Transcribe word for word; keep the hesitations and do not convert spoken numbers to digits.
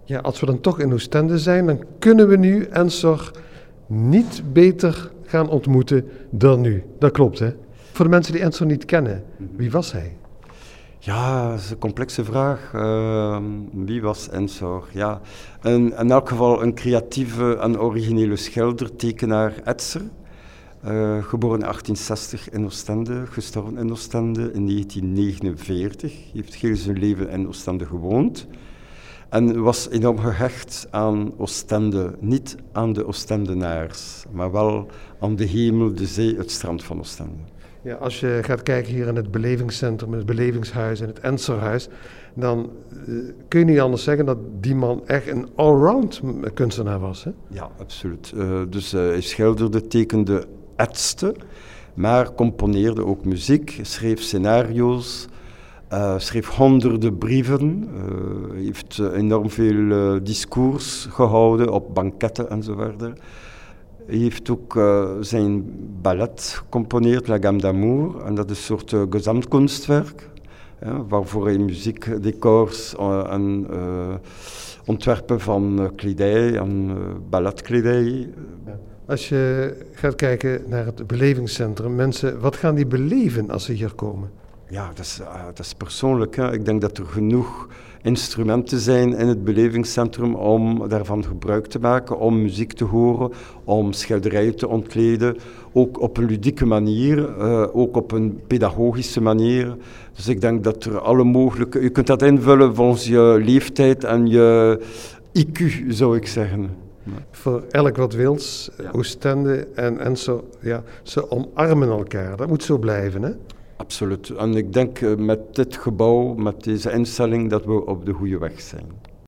Ja, als we dan toch in Oostende zijn, dan kunnen we nu Ensor niet beter gaan ontmoeten dan nu. Dat klopt, hè? Voor de mensen die Ensor niet kennen, wie was hij? Ja, dat is een complexe vraag. Uh, wie was Ensor? Ja, een, in elk geval een creatieve en originele schilder, tekenaar, etser. Uh, geboren in achttien zestig in Oostende, gestorven in Oostende in negentien negenenveertig. Hij heeft heel zijn leven in Oostende gewoond. En was enorm gehecht aan Oostende. Niet aan de Oostendenaars, maar wel aan de hemel, de zee, het strand van Oostende. Ja, als je gaat kijken hier in het belevingscentrum, het belevingshuis en het Ensorhuis, dan uh, kun je niet anders zeggen dat die man echt een allround kunstenaar was, hè? Ja, absoluut. Uh, dus uh, hij schilderde, tekende, etste, maar componeerde ook muziek, schreef scenario's, uh, schreef honderden brieven, uh, heeft uh, enorm veel uh, discours gehouden op banketten en zo verder. Hij heeft ook uh, zijn ballet gecomponeerd, La Gamme d'Amour, en dat is een soort uh, gezamtkunstwerk, ja, waarvoor hij muziek, decors uh, en uh, ontwerpen van uh, kledij en uh, balletkledij. Ja. Als je gaat kijken naar het belevingscentrum, mensen, wat gaan die beleven als ze hier komen? Ja, dat is, uh, dat is persoonlijk. Hè. Ik denk dat er genoeg instrumenten zijn in het belevingscentrum om daarvan gebruik te maken, om muziek te horen, om schilderijen te ontkleden, ook op een ludieke manier, uh, ook op een pedagogische manier. Dus ik denk dat er alle mogelijke... Je kunt dat invullen volgens je leeftijd en je I Q, zou ik zeggen. Ja. Voor elk wat wils, ja. Oostende en Ensor, ja, ze omarmen elkaar. Dat moet zo blijven, hè? Absoluut. En ik denk met dit gebouw, met deze instelling, dat we op de goede weg zijn.